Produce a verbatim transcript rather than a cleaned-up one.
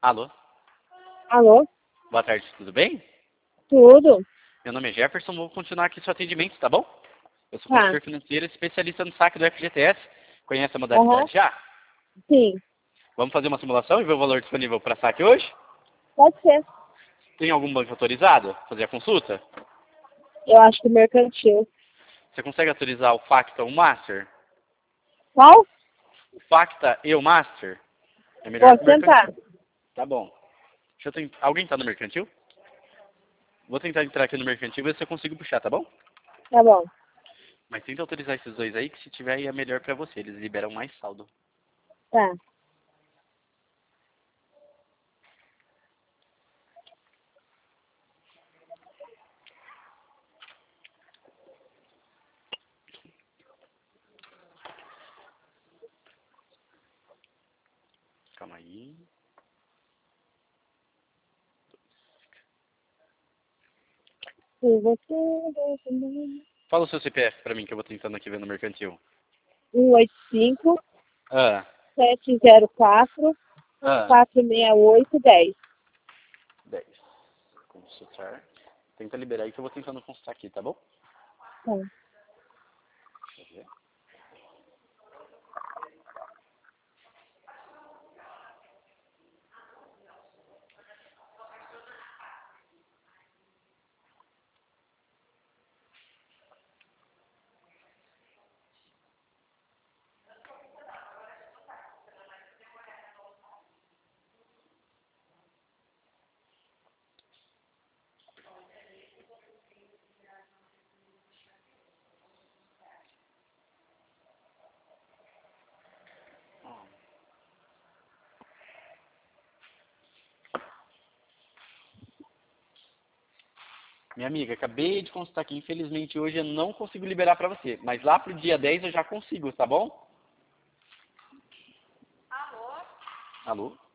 Alô, Alô? boa tarde, tudo bem? Tudo? Meu nome é Jefferson, vou continuar aqui seu atendimento, tá bom? Eu sou Tá. consultor financeiro especialista no saque do F G T S. Conhece a Aham. modalidade já? Sim. Vamos fazer uma simulação e ver o valor disponível para saque hoje? Pode ser. Tem algum banco autorizado? Fazer a consulta? Eu acho que mercantil. Você consegue autorizar o Facta ou o Master? Qual? O Facta e o Master? É melhor que Posso o tentar. mercantil. Tá bom. Deixa eu tentar. Alguém tá no mercantil? Vou tentar entrar aqui no mercantil e ver se eu consigo puxar, tá bom? Tá bom. Mas tenta autorizar esses dois aí, que se tiver aí é melhor pra você. Eles liberam mais saldo. Tá. Calma aí. Se você... Fala o seu C P F pra mim, que eu vou tentando aqui ver no mercantil. um oito cinco, Ah, sete zero quatro, ah, quatro seis oito, dez. dez. Consultar. Tenta liberar aí que eu vou tentando consultar aqui, tá bom? Tá. Deixa eu ver. Minha amiga, acabei de consultar aqui. Infelizmente hoje eu não consigo liberar pra você. Mas lá pro dia dez eu já consigo, tá bom? Alô?